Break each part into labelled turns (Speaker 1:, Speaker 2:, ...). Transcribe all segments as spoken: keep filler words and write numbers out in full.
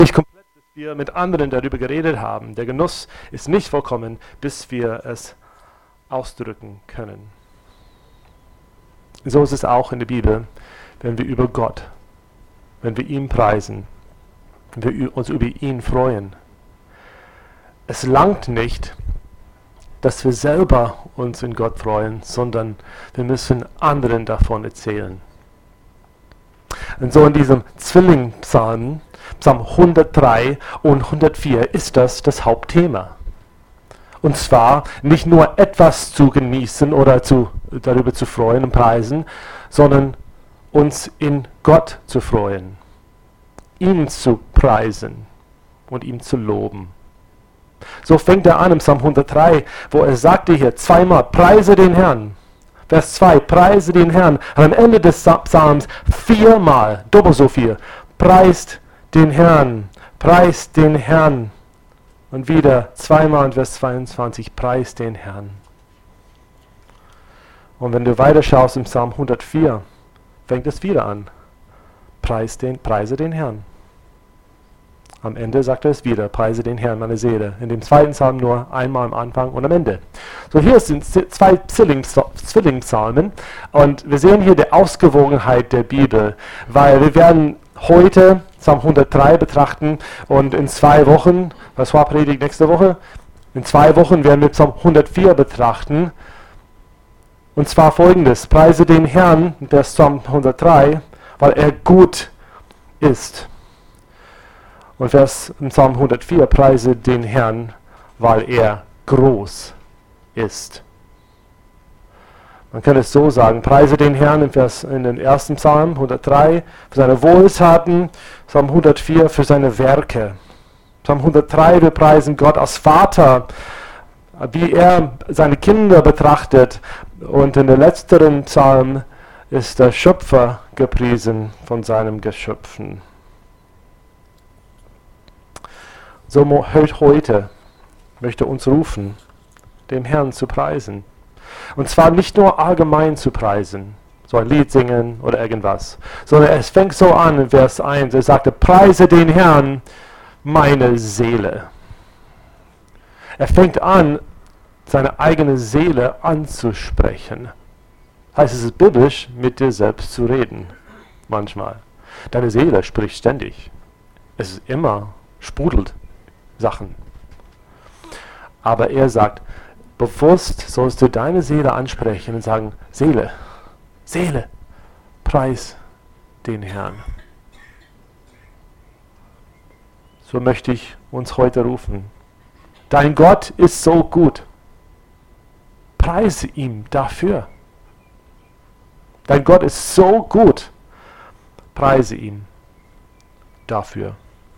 Speaker 1: Nicht komplett, bis wir mit anderen darüber geredet haben. Der Genuss ist nicht vollkommen, bis wir es ausdrücken können. So ist es auch in der Bibel, wenn wir über Gott, wenn wir ihn preisen, wenn wir uns über ihn freuen. Es langt nicht, dass wir selber uns in Gott freuen, sondern wir müssen anderen davon erzählen. Und so in diesem Zwillingpsalm, Psalm hundertdrei und hundertvier, ist das das Hauptthema. Und zwar nicht nur etwas zu genießen oder zu, darüber zu freuen und preisen, sondern uns in Gott zu freuen, ihn zu preisen und ihm zu loben. So fängt er an im Psalm hundertdrei, wo er sagte hier zweimal, preise den Herrn. Vers zwei, preise den Herrn. Und am Ende des Psalms viermal, doppelt so viel, preist den Herrn, preist den Herrn. Und wieder zweimal in Vers zweiundzwanzig, preist den Herrn. Und wenn du weiter schaust im Psalm hundertvier, fängt es wieder an, preis den, preise den Herrn. Am Ende sagt er es wieder, preise den Herrn, meine Seele. In dem zweiten Psalm nur einmal am Anfang und am Ende. So, hier sind zwei Zwillingspsalmen und wir sehen hier die Ausgewogenheit der Bibel, weil wir werden heute Psalm hundertdrei betrachten und in zwei Wochen, was war Predigt nächste Woche? In zwei Wochen werden wir Psalm hundertvier betrachten. Und zwar folgendes, preise den Herrn, der Psalm hundertdrei, weil er gut ist. Und Vers im Psalm hundertvier, preise den Herrn, weil er groß ist. Man kann es so sagen, preise den Herrn in, Vers, in den ersten Psalm hundertdrei für seine Wohltaten, Psalm hundertvier für seine Werke. Psalm hundertdrei, wir preisen Gott als Vater, wie er seine Kinder betrachtet. Und in der letzteren Psalm ist der Schöpfer gepriesen von seinen Geschöpfen. So heute möchte uns rufen, dem Herrn zu preisen. Und zwar nicht nur allgemein zu preisen, so ein Lied singen oder irgendwas, sondern es fängt so an in Vers eins, er sagte, preise den Herrn, meine Seele. Er fängt an, seine eigene Seele anzusprechen. Heißt, es ist biblisch, mit dir selbst zu reden, manchmal. Deine Seele spricht ständig. Es ist immer, sprudelt Sachen. Aber er sagt, bewusst sollst du deine Seele ansprechen und sagen, Seele, Seele, preis den Herrn. So möchte ich uns heute rufen. Dein Gott ist so gut. Preise ihm dafür. Dein Gott ist so gut. Preise ihm dafür.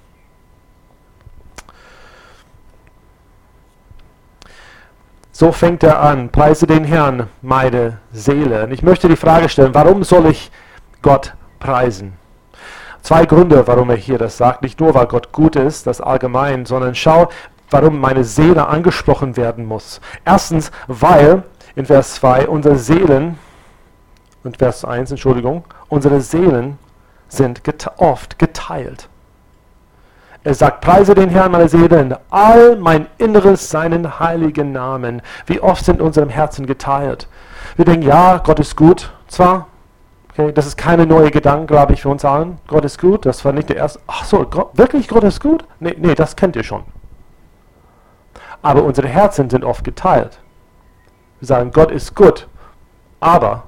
Speaker 1: So fängt er an, preise den Herrn, meine Seele. Und ich möchte die Frage stellen, warum soll ich Gott preisen? Zwei Gründe, warum er hier das sagt. Nicht nur, weil Gott gut ist, das allgemein, sondern schau, warum meine Seele angesprochen werden muss. Erstens, weil in Vers zwei unsere Seelen, und Vers eins, Entschuldigung, unsere Seelen sind gete- oft geteilt. Er sagt, preise den Herrn, meine Seele, in all mein Inneres seinen heiligen Namen. Wie oft sind unsere Herzen geteilt? Wir denken, ja, Gott ist gut, zwar, okay, das ist keine neue Gedanke, glaube ich, für uns allen. Gott ist gut, das war nicht der erste. Ach so, Gott, wirklich, Gott ist gut? Nee, nee, das kennt ihr schon. Aber unsere Herzen sind oft geteilt. Wir sagen, Gott ist gut, aber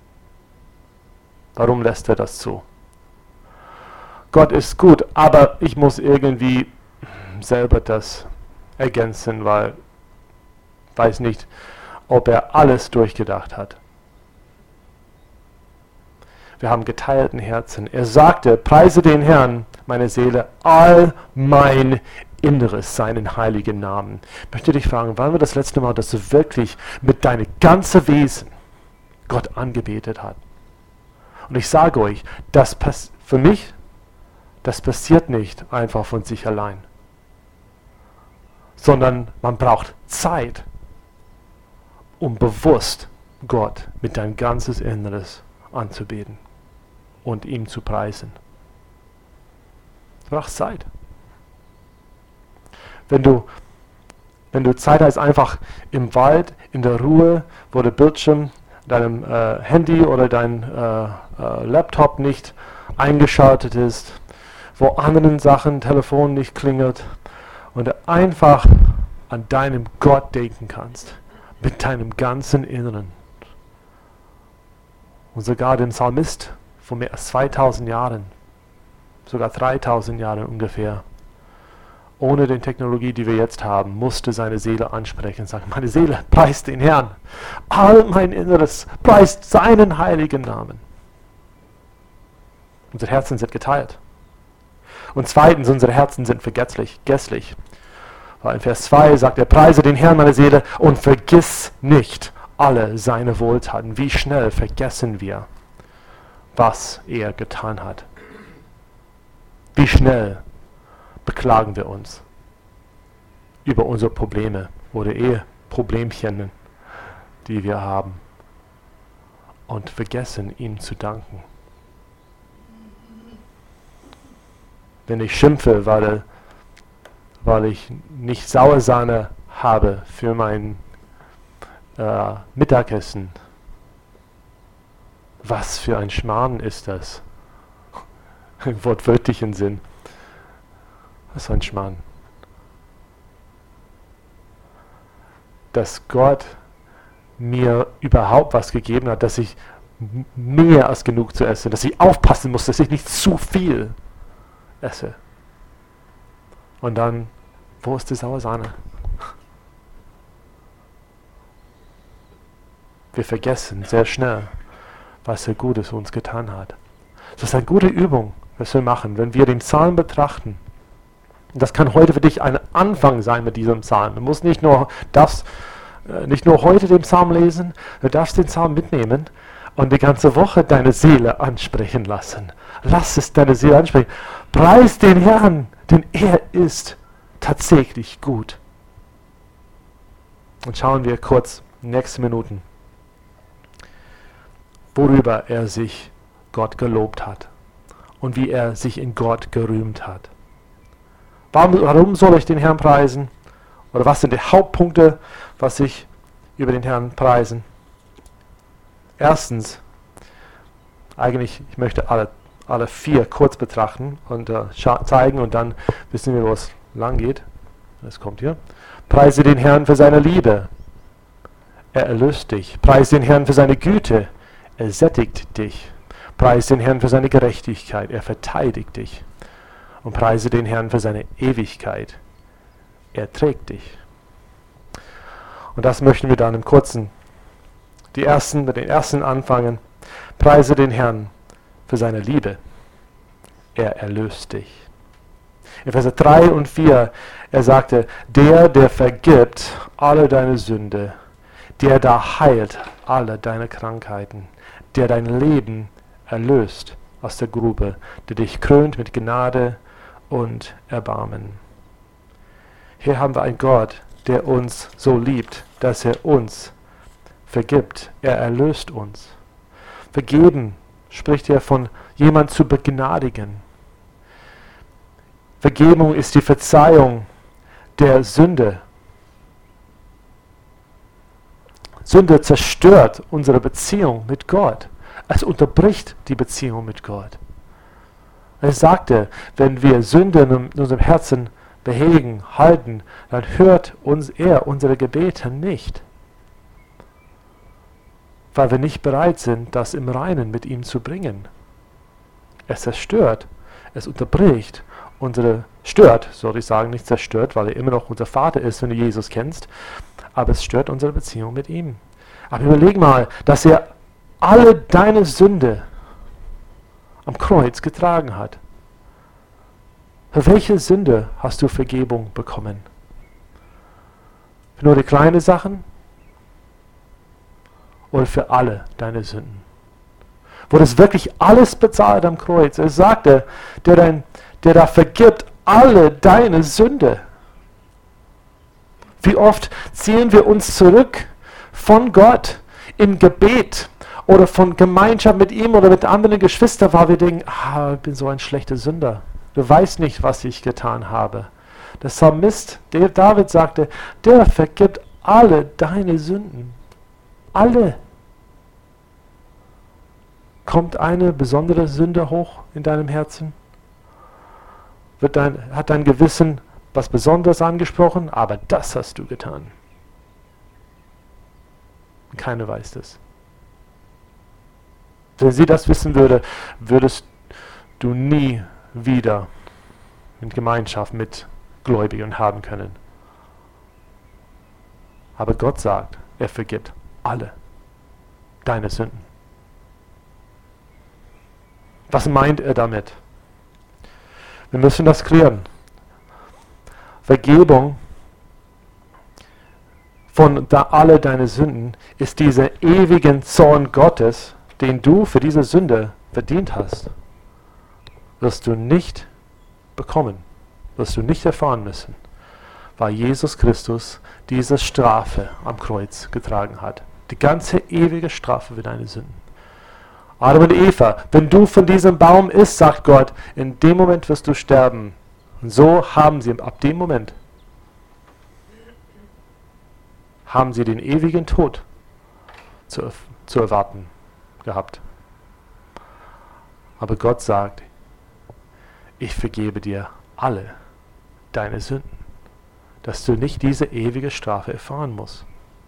Speaker 1: warum lässt er das zu? Gott ist gut, aber ich muss irgendwie selber das ergänzen, weil ich weiß nicht, ob er alles durchgedacht hat. Wir haben geteilten Herzen. Er sagte, preise den Herrn, meine Seele, all mein Inneres, seinen heiligen Namen. Ich möchte dich fragen, wann war das letzte Mal, dass du wirklich mit deinem ganzen Wesen Gott angebetet hast? Und ich sage euch, das pass- für mich, das passiert nicht einfach von sich allein, sondern man braucht Zeit, um bewusst Gott mit dein ganzes Inneres anzubeten und ihm zu preisen. Du brauchst Zeit. Wenn du, wenn du Zeit hast, einfach im Wald, in der Ruhe, wo der Bildschirm deinem äh, Handy oder dein äh, äh, Laptop nicht eingeschaltet ist, wo anderen Sachen, Telefon nicht klingelt und du einfach an deinem Gott denken kannst, mit deinem ganzen Inneren. Und sogar den Psalmist vor mehr als zweitausend Jahren, sogar dreitausend Jahren ungefähr, ohne die Technologie, die wir jetzt haben, musste seine Seele ansprechen und sagen, meine Seele preist den Herrn. All mein Inneres preist seinen heiligen Namen. Unsere Herzen sind geteilt. Und zweitens, unsere Herzen sind vergesslich, gesslich. Weil in Vers zwei sagt er, preise den Herrn, meine Seele, und vergiss nicht alle seine Wohltaten. Wie schnell vergessen wir, was er getan hat. Wie schnell beklagen wir uns über unsere Probleme oder Eheproblemchen, die wir haben, und vergessen, ihm zu danken. Wenn ich schimpfe, weil, weil ich nicht Sauersahne habe für mein äh, Mittagessen, was für ein Schmarrn ist das? Im wortwörtlichen Sinn. Was für ein Schmarrn. Dass Gott mir überhaupt was gegeben hat, dass ich mehr als genug zu essen, dass ich aufpassen muss, dass ich nicht zu viel esse. Und dann, wo ist die Sauersahne? Wir vergessen sehr schnell, was er Gutes für uns getan hat. Das ist eine gute Übung, was wir machen, wenn wir den Psalm betrachten. Und das kann heute für dich ein Anfang sein mit diesem Psalm. Du musst nicht nur, darfst, äh, nicht nur heute den Psalm lesen, du darfst den Psalm mitnehmen und die ganze Woche deine Seele ansprechen lassen. Lass es deine Seele ansprechen. Preis den Herrn, denn er ist tatsächlich gut. Und schauen wir kurz, nächste Minuten, worüber er sich Gott gelobt hat und wie er sich in Gott gerühmt hat. Warum, warum soll ich den Herrn preisen? Oder was sind die Hauptpunkte, was ich über den Herrn preisen? Erstens, eigentlich, ich möchte alle, alle vier kurz betrachten und äh, zeigen und dann wissen wir, wo es lang geht. Das kommt hier. Preise den Herrn für seine Liebe. Er erlöst dich. Preise den Herrn für seine Güte. Er sättigt dich. Preise den Herrn für seine Gerechtigkeit. Er verteidigt dich. Und preise den Herrn für seine Ewigkeit. Er trägt dich. Und das möchten wir dann im Kurzen, die ersten, mit den ersten anfangen. Preise den Herrn für seine Liebe. Er erlöst dich. In Verse drei und vier, er sagte, der, der vergibt alle deine Sünde, der da heilt alle deine Krankheiten, der dein Leben erlöst aus der Grube, der dich krönt mit Gnade und Erbarmen. Hier haben wir einen Gott, der uns so liebt, dass er uns vergibt. Er erlöst uns. Vergeben spricht er von jemand zu begnadigen. Vergebung ist die Verzeihung der Sünde. Sünde zerstört unsere Beziehung mit Gott. Es unterbricht die Beziehung mit Gott. Er sagte, wenn wir Sünde in unserem Herzen behegen, halten, dann hört uns er unsere Gebete nicht. Weil wir nicht bereit sind, das im Reinen mit ihm zu bringen. Es zerstört, es unterbricht unsere, stört, soll ich sagen, nicht zerstört, weil er immer noch unser Vater ist, wenn du Jesus kennst, aber es stört unsere Beziehung mit ihm. Aber überleg mal, dass er alle deine Sünde am Kreuz getragen hat. Für welche Sünde hast du Vergebung bekommen? Für nur die kleinen Sachen? Oder für alle deine Sünden? Wurde es wirklich alles bezahlt am Kreuz? Er sagte, der, dein, der da vergibt alle deine Sünde. Wie oft ziehen wir uns zurück von Gott im Gebet oder von Gemeinschaft mit ihm oder mit anderen Geschwistern, weil wir denken, ah, ich bin so ein schlechter Sünder. Du weißt nicht, was ich getan habe. Der Psalmist, der David sagte, der vergibt alle deine Sünden. Alle. Kommt eine besondere Sünde hoch in deinem Herzen? Wird dein, hat dein Gewissen was Besonderes angesprochen? Aber das hast du getan. Keiner weiß das. Wenn sie das wissen würde, würdest du nie wieder in Gemeinschaft mit Gläubigen haben können. Aber Gott sagt, er vergibt alle deine Sünden. Was meint er damit? Wir müssen das klären. Vergebung von da alle deine Sünden ist dieser ewigen Zorn Gottes, den du für diese Sünde verdient hast, wirst du nicht bekommen, wirst du nicht erfahren müssen, weil Jesus Christus diese Strafe am Kreuz getragen hat. Die ganze ewige Strafe für deine Sünden. Adam und Eva, wenn du von diesem Baum isst, sagt Gott, in dem Moment wirst du sterben. Und so haben sie ab dem Moment haben sie den ewigen Tod zu, zu erwarten gehabt. Aber Gott sagt, ich vergebe dir alle deine Sünden, dass du nicht diese ewige Strafe erfahren musst.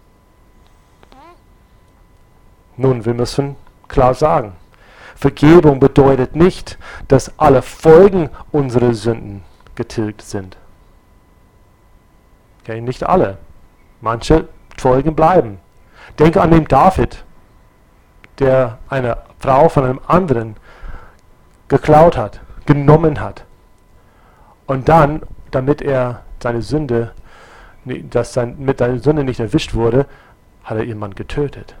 Speaker 1: Nun, wir müssen klar sagen, Vergebung bedeutet nicht, dass alle Folgen unserer Sünden getilgt sind. Okay, nicht alle. Manche Folgen bleiben. Denke an den David, der eine Frau von einem anderen geklaut hat, genommen hat. Und dann, damit er seine Sünde, dass sein, mit seiner Sünde nicht erwischt wurde, hat er ihren Mann getötet.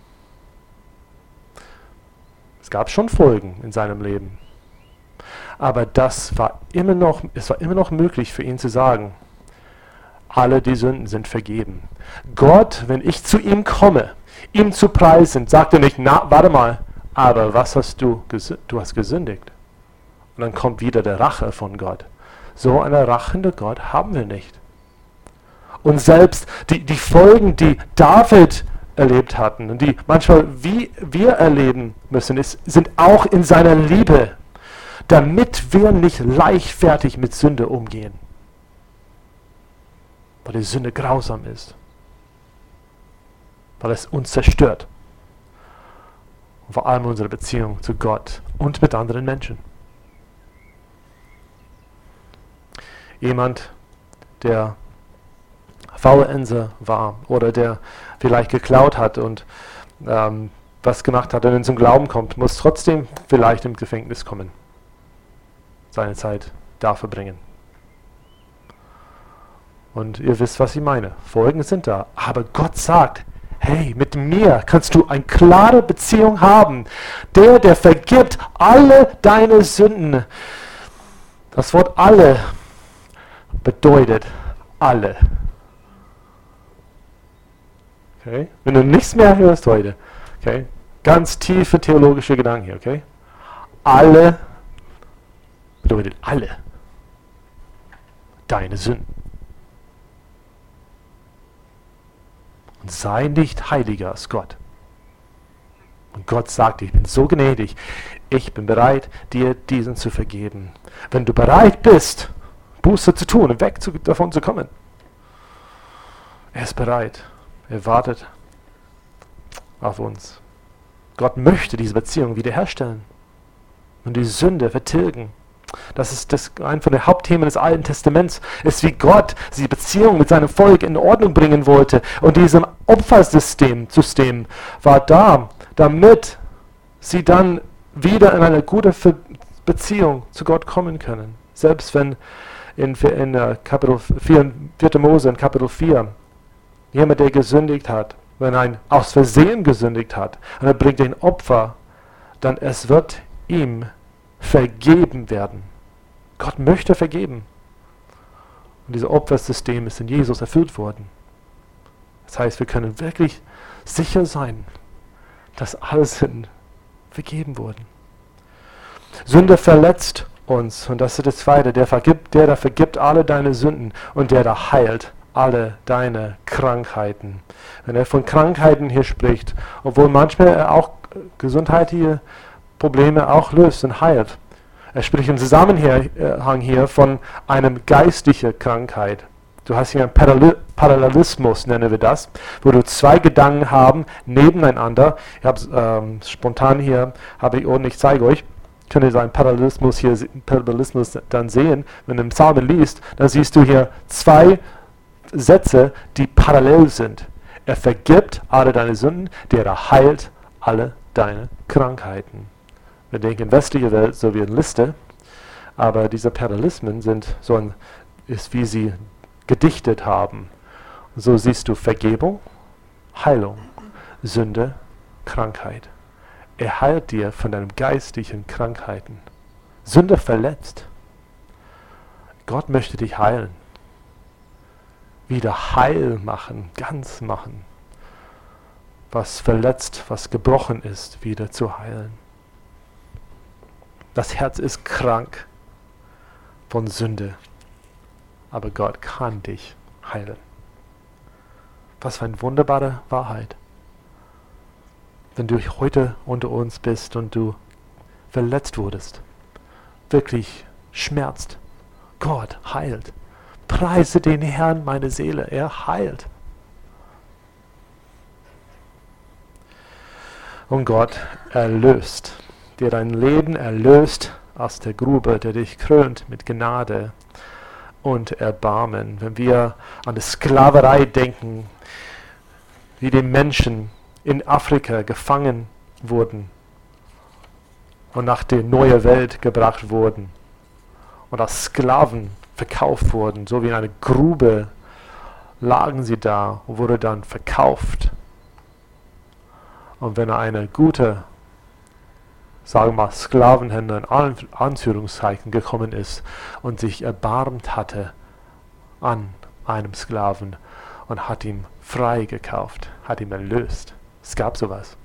Speaker 1: Es gab schon Folgen in seinem Leben. Aber das war immer noch, es war immer noch möglich für ihn zu sagen, alle die Sünden sind vergeben. Gott, wenn ich zu ihm komme, ihm zu preisen, sagt er nicht, na, warte mal, aber was hast du, du hast gesündigt. Und dann kommt wieder der Rache von Gott. So eine rachende Gott haben wir nicht. Und selbst die, die Folgen, die David erlebt hatten und die manchmal wie wir erleben müssen, ist, sind auch in seiner Liebe, damit wir nicht leichtfertig mit Sünde umgehen. Weil die Sünde grausam ist. Weil es uns zerstört. Und vor allem unsere Beziehung zu Gott und mit anderen Menschen. Jemand, der Faulenzer war oder der vielleicht geklaut hat und ähm, was gemacht hat und dann zum Glauben kommt, muss trotzdem vielleicht im Gefängnis kommen. Seine Zeit da verbringen. Und ihr wisst, was ich meine. Folgen sind da. Aber Gott sagt, hey, mit mir kannst du eine klare Beziehung haben. Der, der vergibt alle deine Sünden. Das Wort alle bedeutet alle. Okay? Wenn du nichts mehr hörst heute, okay? Ganz tiefe theologische Gedanken hier, okay? Alle bedeutet alle deine Sünden. Und sei nicht heiliger als Gott. Und Gott sagt, ich bin so gnädig, ich bin bereit, dir diesen zu vergeben. Wenn du bereit bist, Buße zu tun und weg zu, davon zu kommen. Er ist bereit. Er wartet auf uns. Gott möchte diese Beziehung wiederherstellen und die Sünde vertilgen. Das ist das, ein von den Hauptthemen des Alten Testaments, ist, wie Gott die Beziehung mit seinem Volk in Ordnung bringen wollte. Und diesem Opfersystem System war da, damit sie dann wieder in eine gute Beziehung zu Gott kommen können. Selbst wenn in, in uh, Kapitel vier, vier. Mose, in Kapitel vier, jemand, der gesündigt hat, wenn ein aus Versehen gesündigt hat, und er bringt ein Opfer, dann es wird ihm vergeben werden. Gott möchte vergeben. Und dieses Opfersystem ist in Jesus erfüllt worden. Das heißt, wir können wirklich sicher sein, dass alle Sünden vergeben wurden. Sünde verletzt uns. Und das ist das Zweite, der vergibt, der da vergibt alle deine Sünden und der da heilt alle deine Krankheiten. Wenn er von Krankheiten hier spricht, obwohl manchmal er auch gesundheitliche Probleme auch löst und heilt. Er spricht im Zusammenhang hier von einem geistlichen Krankheit. Du hast hier einen Parallelismus, nennen wir das, wo du zwei Gedanken haben nebeneinander. Ich habe ähm, spontan hier, habe ich, und ich zeige euch, könnt ihr seinen Parallelismus hier Parallelismus dann sehen. Wenn du im Psalm liest, dann siehst du hier zwei Sätze, die parallel sind. Er vergibt alle deine Sünden, der heilt alle deine Krankheiten. Wir denken in westlicher Welt so wie eine Liste, aber diese Parallelismen sind so ein, ist wie sie gedichtet haben. So siehst du Vergebung, Heilung, Sünde, Krankheit. Er heilt dir von deinen geistlichen Krankheiten. Sünde verletzt. Gott möchte dich heilen. Wieder heil machen, ganz machen. Was verletzt, was gebrochen ist, wieder zu heilen. Das Herz ist krank von Sünde. Aber Gott kann dich heilen. Was für eine wunderbare Wahrheit. Wenn du heute unter uns bist und du verletzt wurdest, wirklich schmerzt, Gott heilt. Preise den Herrn, meine Seele, er heilt. Und Gott erlöst, dir dein Leben erlöst aus der Grube, der dich krönt mit Gnade und Erbarmen. Wenn wir an die Sklaverei denken, wie die Menschen in Afrika gefangen wurden und nach der neuen Welt gebracht wurden und als Sklaven verkauft wurden, so wie in einer Grube lagen sie da und wurden dann verkauft. Und wenn eine gute, sagen wir mal, Sklavenhändler in Anführungszeichen gekommen ist und sich erbarmt hatte an einem Sklaven und hat ihn frei gekauft, hat ihn erlöst. Es gab sowas.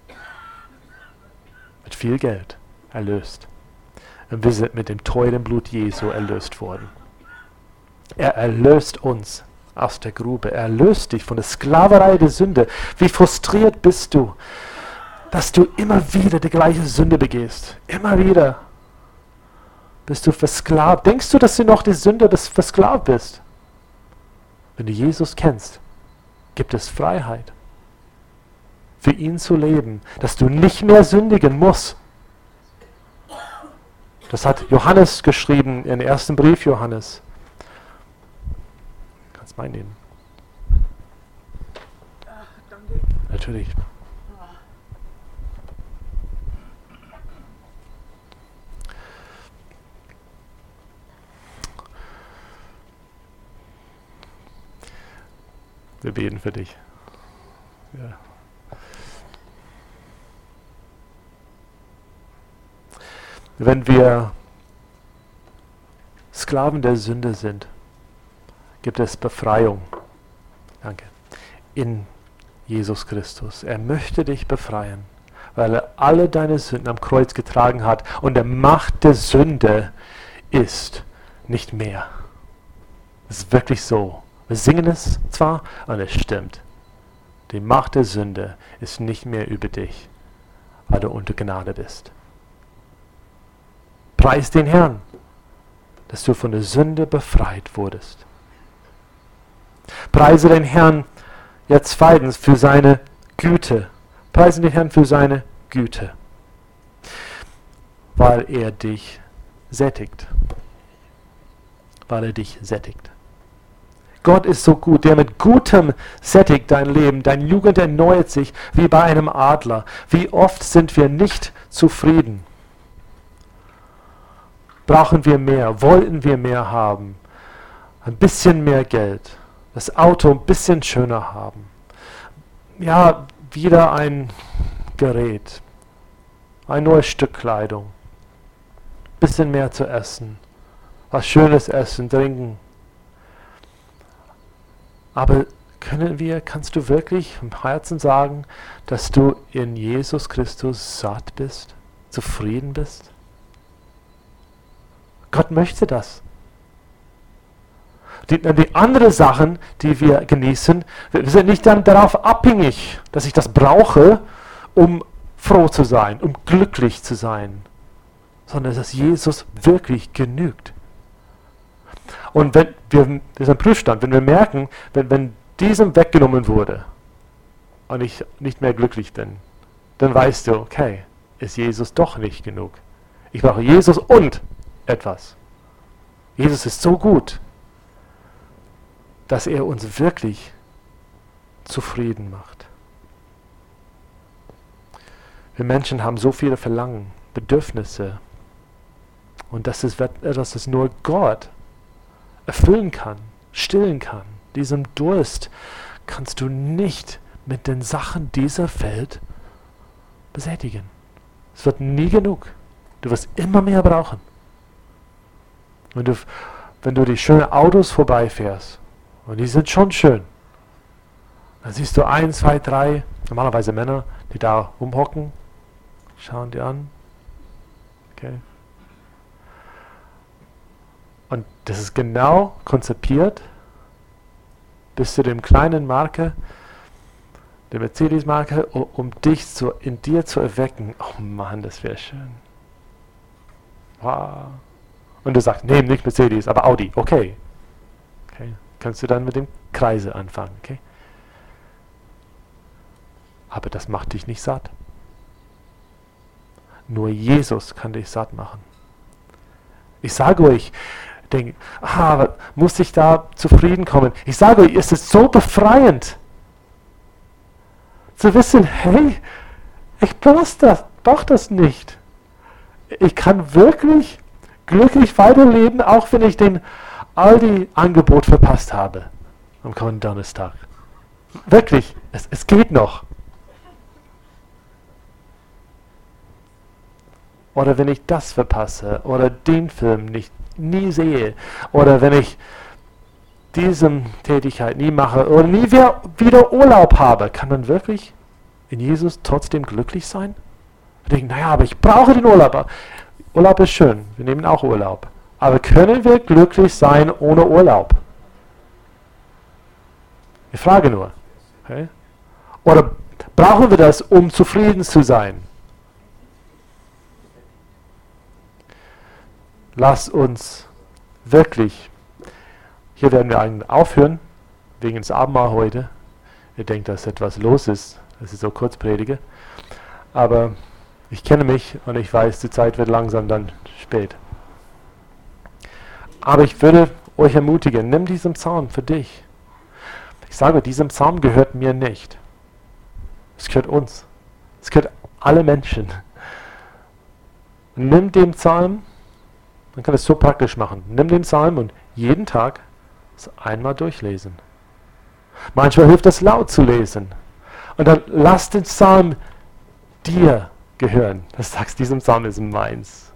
Speaker 1: Mit viel Geld erlöst. Und wir sind mit dem teuren Blut Jesu erlöst worden. Er erlöst uns aus der Grube. Er erlöst dich von der Sklaverei der Sünde. Wie frustriert bist du, dass du immer wieder die gleiche Sünde begehst. Immer wieder bist du versklavt. Denkst du, dass du noch die Sünde versklavt bist? Wenn du Jesus kennst, gibt es Freiheit. Für ihn zu leben, dass du nicht mehr sündigen musst. Das hat Johannes geschrieben im ersten Brief Johannes. Kannst du meinen?
Speaker 2: Ach, danke.
Speaker 1: Natürlich. Wir beten für dich. Ja. Wenn wir Sklaven der Sünde sind, gibt es Befreiung. Danke. In Jesus Christus. Er möchte dich befreien, weil er alle deine Sünden am Kreuz getragen hat und der Macht der Sünde ist nicht mehr. Es ist wirklich so. Wir singen es zwar, aber es stimmt. Die Macht der Sünde ist nicht mehr über dich, weil du unter Gnade bist. Preis den Herrn, dass du von der Sünde befreit wurdest. Preise den Herrn jetzt zweitens für seine Güte. Preise den Herrn für seine Güte, weil er dich sättigt. Weil er dich sättigt. Gott ist so gut, der mit Gutem sättigt dein Leben. Deine Jugend erneuert sich wie bei einem Adler. Wie oft sind wir nicht zufrieden? Brauchen wir mehr? Wollten wir mehr haben? Ein bisschen mehr Geld. Das Auto ein bisschen schöner haben. Ja, wieder ein Gerät. Ein neues Stück Kleidung. Ein bisschen mehr zu essen. Was Schönes essen, trinken. Aber können wir, kannst du wirklich im Herzen sagen, dass du in Jesus Christus satt bist, zufrieden bist? Gott möchte das. Die, die anderen Sachen, die wir genießen, wir sind nicht dann darauf abhängig, dass ich das brauche, um froh zu sein, um glücklich zu sein, sondern dass Jesus wirklich genügt. Und wenn wir, das ist ein Prüfstand, wenn wir merken, wenn, wenn diesem weggenommen wurde und ich nicht mehr glücklich bin, dann weißt du, okay, ist Jesus doch nicht genug. Ich brauche Jesus und etwas. Jesus ist so gut, dass er uns wirklich zufrieden macht. Wir Menschen haben so viele Verlangen, Bedürfnisse. Und das ist etwas, das nur Gott erfüllen kann, stillen kann. Diesen Durst kannst du nicht mit den Sachen dieser Welt besätigen. Es wird nie genug. Du wirst immer mehr brauchen. Wenn du, wenn du die schönen Autos vorbeifährst, und die sind schon schön, dann siehst du ein, zwei, drei, normalerweise Männer, die da rumhocken, schauen die an. Okay. Und das ist genau konzipiert bis zu dem kleinen Marke, der Mercedes-Marke, um, um dich zu, in dir zu erwecken. Oh Mann, das wäre schön. Wow. Und du sagst, nee, nicht Mercedes, aber Audi. Okay. Okay. Kannst du dann mit dem Kreise anfangen. Okay. Aber das macht dich nicht satt. Nur Jesus kann dich satt machen. Ich sage euch, denke, ah, muss ich da zufrieden kommen? Ich sage euch, es ist so befreiend, zu wissen, hey, ich brauche das, brauch das nicht. Ich kann wirklich glücklich weiterleben, auch wenn ich den Aldi-Angebot verpasst habe am kommenden Donnerstag. Wirklich, es, es geht noch. Oder wenn ich das verpasse oder den Film nicht nie sehe oder wenn ich diese Tätigkeit nie mache oder nie wieder, wieder Urlaub habe, kann man wirklich in Jesus trotzdem glücklich sein? Ich denke, naja, aber ich brauche den Urlaub. Urlaub ist schön, wir nehmen auch Urlaub. Aber können wir glücklich sein ohne Urlaub? Ich frage nur. Okay? Oder brauchen wir das, um zufrieden zu sein? Lass uns wirklich, hier werden wir eigentlich aufhören, wegen des Abendmahl heute. Ihr denkt, dass etwas los ist, dass ich so kurz predige. Aber ich kenne mich und ich weiß, die Zeit wird langsam dann spät. Aber ich würde euch ermutigen, nimm diesen Psalm für dich. Ich sage, dieser Psalm gehört mir nicht. Es gehört uns. Es gehört alle Menschen. Nimm den Psalm. Man kann es so praktisch machen. Nimm den Psalm und jeden Tag es einmal durchlesen. Manchmal hilft es laut zu lesen. Und dann lass den Psalm dir gehören. Du sagst, diesem Psalm ist meins.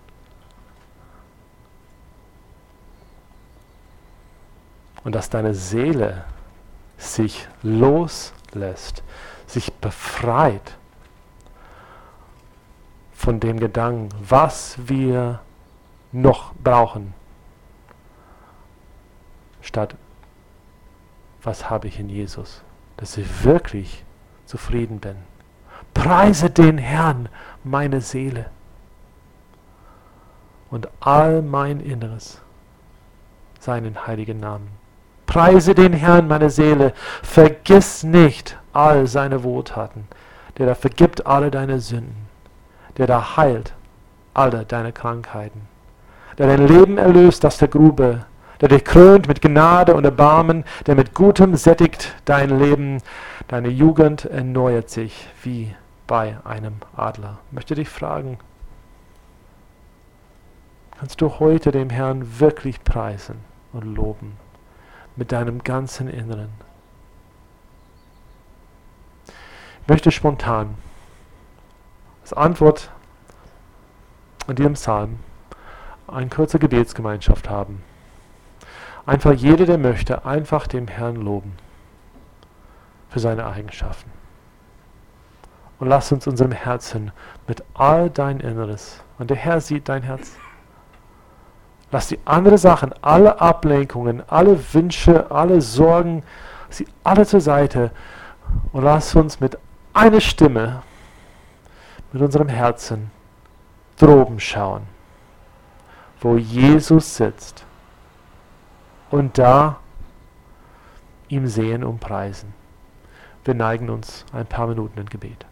Speaker 1: Und dass deine Seele sich loslässt, sich befreit von dem Gedanken, was wir noch brauchen, statt was habe ich in Jesus, dass ich wirklich zufrieden bin. Preise den Herrn, meine Seele, und all mein Inneres, seinen heiligen Namen. Preise den Herrn, meine Seele, vergiss nicht all seine Wohltaten, der da vergibt alle deine Sünden, der da heilt alle deine Krankheiten, der dein Leben erlöst aus der Grube, der dich krönt mit Gnade und Erbarmen, der mit Gutem sättigt dein Leben. Deine Jugend erneuert sich wie bei einem Adler. Ich möchte dich fragen, kannst du heute dem Herrn wirklich preisen und loben mit deinem ganzen Inneren? Ich möchte spontan als Antwort an diesem Psalm eine kurze Gebetsgemeinschaft haben. Einfach jeder, der möchte, einfach dem Herrn loben für seine Eigenschaften. Und lass uns unserem Herzen mit all dein Inneres, und der Herr sieht dein Herz, Lass die anderen Sachen, alle Ablenkungen, alle Wünsche, alle Sorgen, sie alle zur Seite und lass uns mit einer Stimme, mit unserem Herzen droben schauen, wo Jesus sitzt und da ihm sehen und preisen. Wir neigen uns ein paar Minuten in Gebet.